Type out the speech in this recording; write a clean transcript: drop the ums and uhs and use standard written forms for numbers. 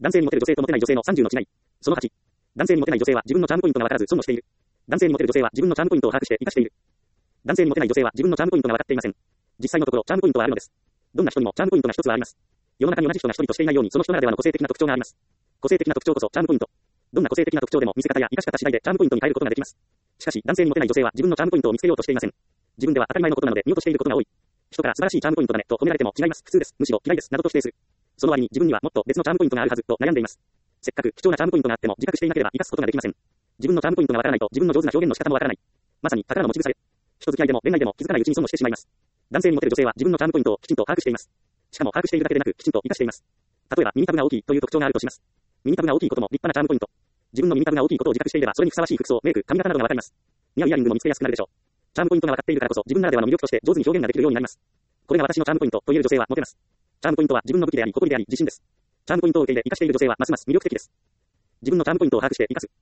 男性にモテる女性とモテない女性の30の違い。その8。男性にモテない女性は自分のチャームポイントが分からず損をしている。男性にモテる女性は自分のチャームポイントを把握して活かしている。男性にモテない女性は自分のチャームポイントが分かっていません。実際のところチャームポイントはあるのです。どんな人にもチャームポイントが一つはあります。世の中に同じ人が一人としていないようにその人ならではの個性的な特徴があります。個性的な特徴こそチャームポイント。どんな個性的な特徴でも見せ方や活かし方次第でチャームポイントに変えることができます。しかし男性にモテない女性は自分のチャームポイントを見つけようとしていません。自分では当たり前のことなので見落としていることが多い。人から素晴らしいチャームポイントだねと褒められても違います。普通です。むしろ嫌いです。などと否定する。その割に自分にはもっと別のチャームポイントがあるはずと悩んでいます。せっかく貴重なチャームポイントがあっても自覚していなければ活かすことができません。自分のチャームポイントがわからないと自分の上手な表現の仕方もわからない。まさに宝の持ち腐れ。人付き合いでも恋愛でも気づかないうちに損をしてしまいます。男性にモテる女性は自分のチャームポイントをきちんと把握しています。しかも把握しているだけでなくきちんと活かしています。例えば耳たぶが大きいという特徴があるとします。耳たぶが大きいことも立派なチャームポイント。自分の耳たぶが大きいことを自覚していればそれにふさわしい服装、メイク、髪型などがわかります。似合うイヤリングも見つけやすくなるでしょう。チャームポイントが分かっているからこそ自分ならではの魅力として上手に表現ができるようになります。これが私のチャームポイントと言える女性はモテます。チャームポイントは自分の武器であり誇りであり自信です。チャームポイントを受け入れ活かしている女性はますます魅力的です。自分のチャームポイントを把握して活かす。